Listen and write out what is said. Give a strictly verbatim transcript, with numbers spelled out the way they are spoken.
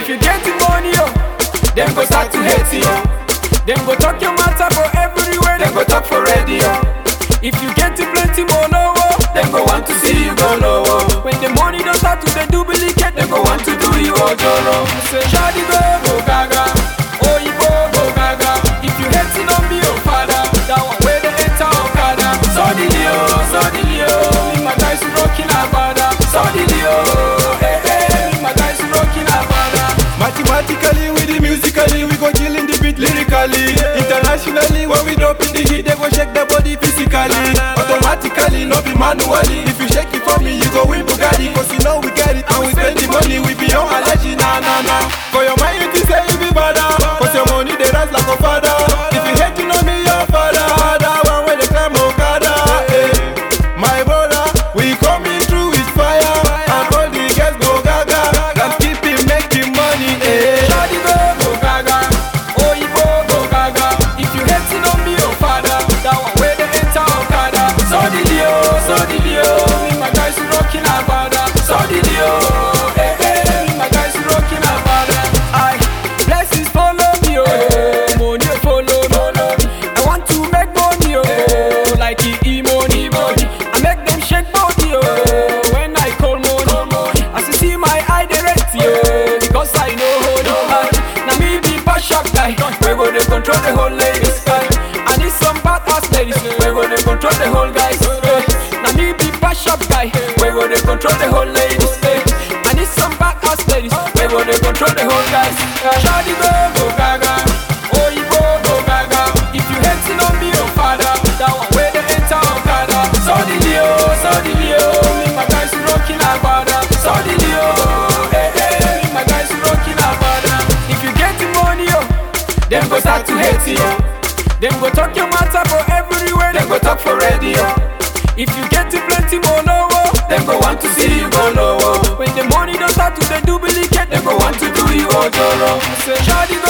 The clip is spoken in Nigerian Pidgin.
If you get the money, oh, them go start to hate you. Them go talk your matter for everywhere. Them go talk for radio. If you get the plenty more lower, them go want to see you go lower. When the money don't start to the duplicate, them go want to do you ojoro. Say shawty go go gaga, oh you go go gaga. If you hating on me, oh father, that one where they enter Okada. Suddenly oh, suddenly oh, me my guys rocking Abada. Suddenly oh, eh eh, me my guys rocking Abada. Mathematically with the musically, we go killing the beat lyrically. Internationally, when we drop in the heat, they go shake the body physically. Automatically, not be manually. If you shake it for me, you go win Bugatti. Cause you know we get it and we spend the money. We be on allergy, nah nah nah. For your mind, you think say you be bada. Cause your money, they rise like a father. If you hate, you know me, your father. That one when they climb Okada, eh. My brother, we coming through with fire. And all the girls go gaga. And keep it making money, eh. Shawty go go gaga, oh you go go gaga. If you hating on me, oh father, that one where they enter Okada. Suddenly oh, suddenly oh, me my guys rocking Abada. Suddenly oh, eh eh, me my guys rocking Abada. I blessings follow me oh, money follow me. I want to make money oh, like e e money money. I make them shake body oh, when I call money. As you see my eye they rest oh, because I know hold on. Now me be bad sharp guy, we go to control the whole ladies guy. I need some bad ass ladies, we go to control the whole guys. Now me be bad sharp guy, we go to control the whole ladies. I need some bad ass ladies, we go to control the whole guys. Shawty go go gaga, oh you go go gaga. If you hating on me, oh father, that one where they enter Okada. Suddenly oh, suddenly oh, me my guys rocking Abada. Suddenly oh, eh eh, me my guys rocking Abada. If you get the money oh, them go start to hate you. Them go talk your matter for everywhere. Them go talk for radio. If you get the plenty more lower, them go want to see you go lower. When the money don't start to the duplicate, them go want to do you ojoro. Say shawty go